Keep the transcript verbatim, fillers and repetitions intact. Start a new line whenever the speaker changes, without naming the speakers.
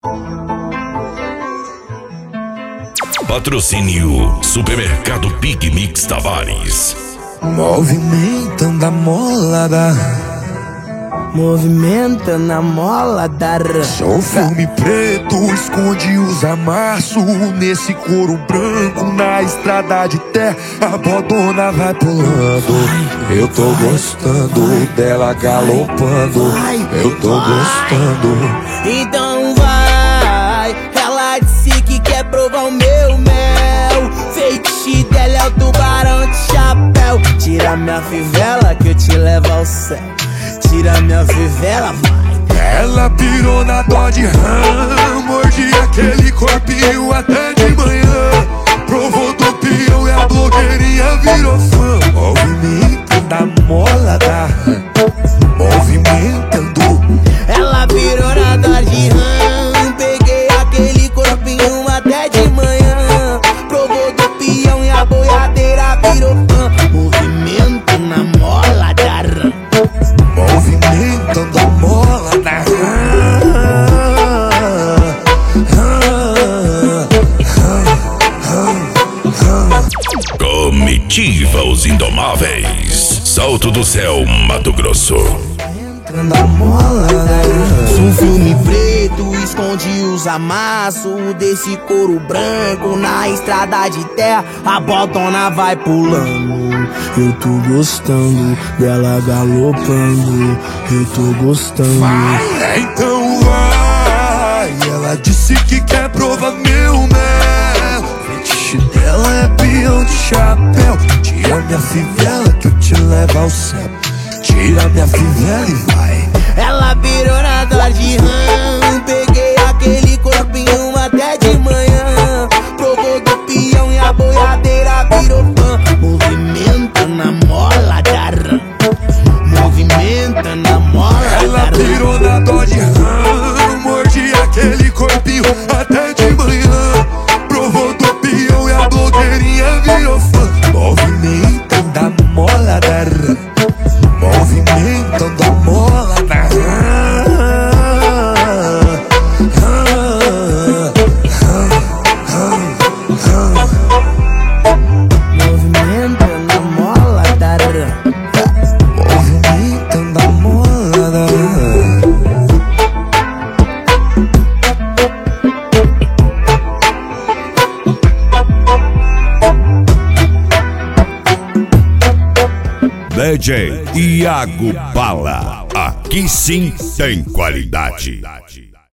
Patrocínio Supermercado Big Mix Tavares.
Movimentando a molada,
movimentando a molada.
sou filme preto, esconde os amassos. Nesse couro branco, na estrada de terra, a bodona vai pulando. Eu tô gostando dela galopando. Eu tô gostando.
Então vai, ela disse que quer provar o meu mel. Feitiço dela é o tubarão de chapéu. Tira minha fivela que eu te levo ao céu. Tira minha fivela, vai.
Ela pirou na dó de rã, mordi aquele corpinho até de manhã. Provou do peão e a blogueirinha virou fã. Movimentando a mola da rã, movimentando.
Ela virou na dó de rã, peguei aquele corpinho até de manhã. Provou do peão e a boiadeira virou fã. Movimento na mola da rã,
movimentando a mola da
Comitiva Os Indomáveis. Salto do Céu, Mato Grosso.
na mola. Sou um filme preto, esconde os amassos desse couro branco. Na estrada de terra, a botona vai pulando. Eu tô gostando dela galopando. Eu tô gostando.
Vai, então vai. Ela disse que quer provar meu mel. Fetiche dela é peão de chapéu. Tira minha fivela que eu te levo ao céu. Tira minha fivela e vai.
Ela virou na dó de rã, peguei aquele corpinho até de manhã. Provou do peão e a boiadeira virou fã. Movimenta na mola da rã, movimenta na mola da rã.
Ela virou na dó de rã, mordi aquele corpinho até de manhã. Provou do peão e a blogueirinha virou fã. Movimentando a mola da rã, movimentando a mola da rã.
Movimentando a mola da rã,
Movimentando a mola da rã.
D J Iago Bala. Aqui sim tem qualidade.